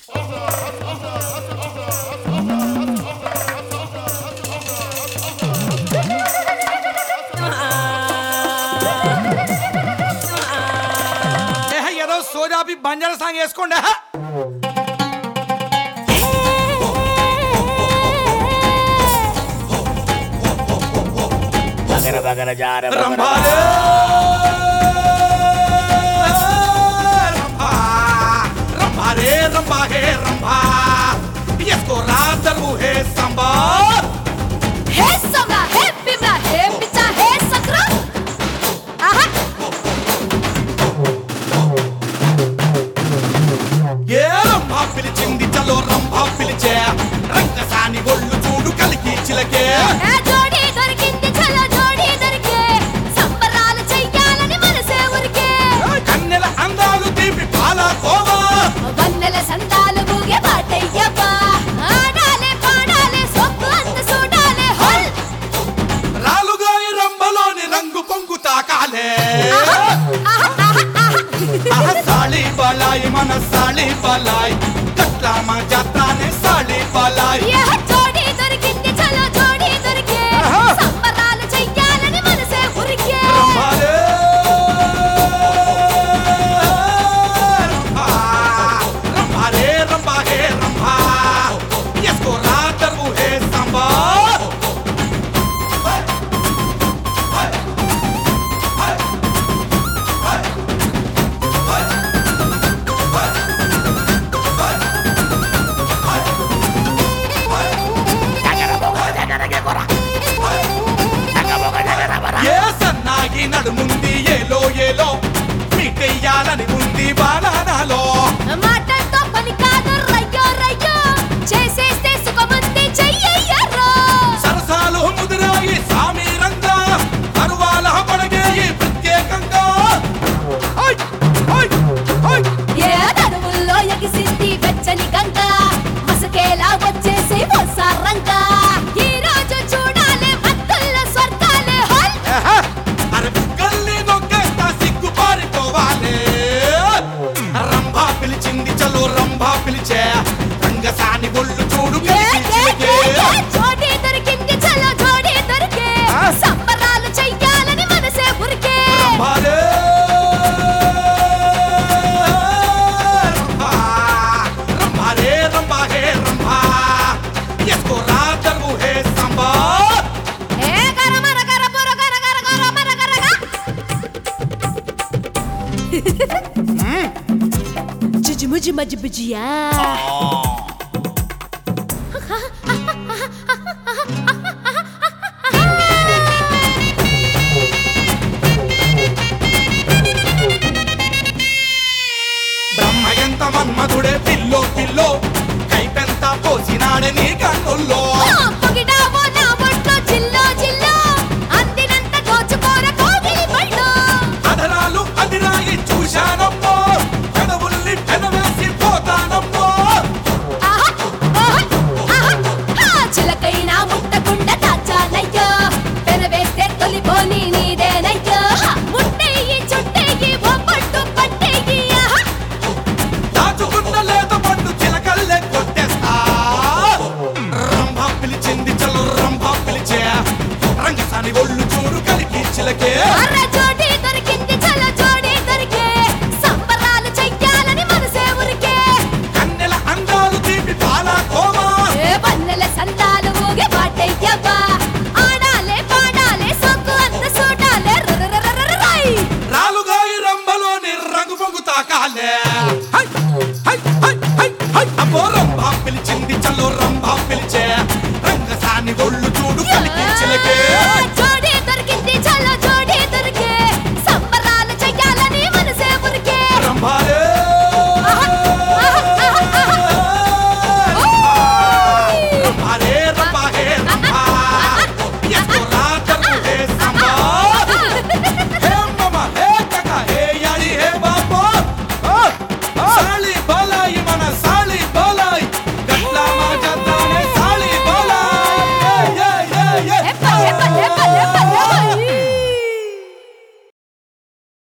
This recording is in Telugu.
ఏదో సోజాపి బంజారా సాంగ్ వేసుకోండి. రంభాలే రంభారే రంభా హే రంభా इसको रात दरू है संभा हे समरा हे बिमरा हे पिचा हे सकरा आहा ये రంభా పిలిచింది చలో రంభా పిలిచే రంగసాని ఒళ్ళు చూడు కలికి చిలకే ఏ జోడి దొరికింది చలో జోడి దొరికే సంబరాలు చెయ్యాలని మనసే ఊరికే కన్నెల అందాలు తీపి పాల కోవా వన్నెల సందాలు ఊగే పాటయ్యబ్బా ఆడాలే పాడాలే సొక్కు అంత చూడాలే హోల్ రాలుగా ఈ రంభలోని రంగు పొంగు తాకాలే సాళి బలాయి మన సాళి బలాయి కట్లా మా జాత్రానే సాళి బలాయి ఏ జోడి దొరికింది చలో జోడి దొరికే సంబరాలు చెయ్యాలని మనసే ఊరికే రంభాలే రంభాలే రంభా హే రంభా इसको रात दरू है संभा ఏ సన్నాగి నడుముంది ఏలో ఏలో మీటెయ్యాలని ఉంది బాణానాలో మాటలతో పని కాదు రయ్యో రయ్యో చేసేస్తే సుఖమంది చెయ్యయ్యర్రో సరసాలు ముదిరాయి సామీరంగా అరువాల పడగేయి ప్రత్యేకంగా ఓయ్ ఓయ్ ఓయ్ ఏ నడుముల్లో ఎగిసింది వెచ్చని గంగ మసకేలా వచ్చేసి వసారంగా ఈ రోజు చూడాలి మత్తుల్లో స్వర్గాలే హోల్ అరే బుగ్గల్ని నొక్కేస్తా సిగ్గు పారిపోవాలి రంభా పిలిచింది చలో రంభా పిలిచే రంగసాని ఒళ్ళు చూడు కలికి జోడి దొరికింది చలో జోడి దొరికే సంబరాలు చెయ్యాలని మనసే ఊరికే రంభాలే రంభాలే రంభా హే రంభా इसको रात दरू है संभा ఏ గరమర గరబుర గర గర గరమర గరగా జుజుముజు మజ్జు బుజియా బ్రహ్మ ఎంత మన్మధుడే పిల్లో పిల్లో కైపెంత పోసినాడే నీ కన్నుల్లో పొగిడావో నా బొట్లో జిల్లో జిల్లో అందినంత దోచుకోర కోగిలి పళ్ళు అధరాలు అదిరాయి చూశానమ్మో కడవుల్ని పెనవేసి పోతానమ్మో ఆహా ఆహా ఆహా చిలకైనా ముట్టకుండా దాచానయ్యో పెనవేస్తే తొలిపోని నీదేనయ్యో ముట్టేయి చుట్టేయి ఓ పట్టు పట్టేయి ఆహా దాచుకున్న లేత పండు చిలకల్లే కొట్టేస్తా రంభా పిలిచింది చలో రంభా పిలిచే రంగసాని ఒళ్ళు చూడు కలికి చిలకే అర్ర జోడి దొరికింది చలో జోడి దొరికే సంబరాలు చెయ్యాలని మనసే ఊరికే కన్నెల అందాలు తీపి పాల కోవా ఏ వన్నెల సందాలు ఊగే పాటయ్యబ్బా ఆడాలే పాడాలే సొక్కు అంత చూడాలే రై రాలుగా ఈ రంభలోని రంగు పొంగు తాకాలే హై హై హై హై హై అబ్బో